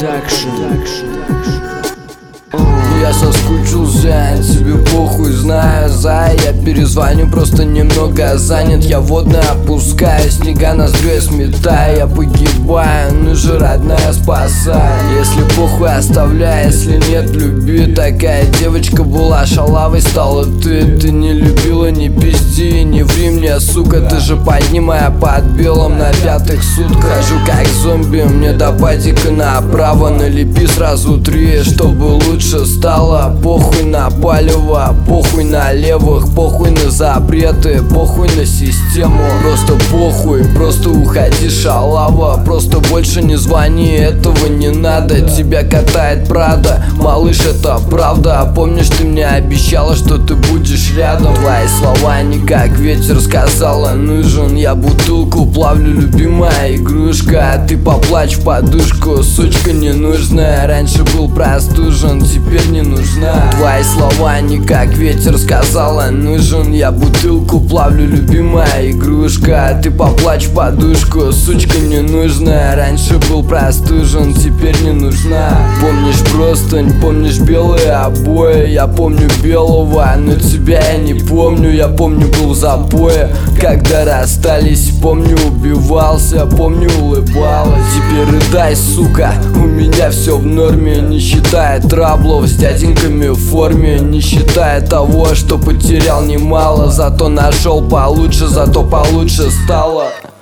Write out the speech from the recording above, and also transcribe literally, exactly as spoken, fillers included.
Я соскучился, тебе похуй, знаю, зай. Я перезвоню, просто немного занят. Я водно опускаю, снега ноздрёй сметаю. Я погибаю, ну же, родная, спасай. Если похуй, оставляй, если нет, люби. Такая девочка была, шалавой стала ты. Ты не любила, не пизди, не ври мне, сука. Ты же поднимая под белым на пятых сутках. Хожу как зомби, мне до патика направо. Налепи сразу три, чтобы лучше стало. Похуй на палево, похуй на левых, похуй на запреты, похуй на систему. Просто похуй, просто уходи, шалава. Просто больше не звони, этого не надо. Тебя катает Прада, малыш, это правда. Помнишь, ты мне обещала, что ты будешь рядом. Твои слова не как ветер, сказала, нужен я бутылку плавлю, любимая игрушка. А ты поплачь в подушку, сучка ненужная. Раньше был простужен, теперь не нужна. Твои слова не как ветер, сказала, нужен я бутылку плавлю, любимая игрушка. А ты поплачь в подушку, сучка ненужная. Раньше был простужен, теперь не нужна. Помнишь простынь, помнишь белые обои. Я помню белого, но тебя я не помню. Я помню, был в запое, когда расстались. Помню, убивался, помню, улыбалась. Теперь рыдай, сука, у меня все в норме. Не считая траблов с дяденьками в форме, не считая того, что потерял немало. Зато нашел получше, зато получше стало.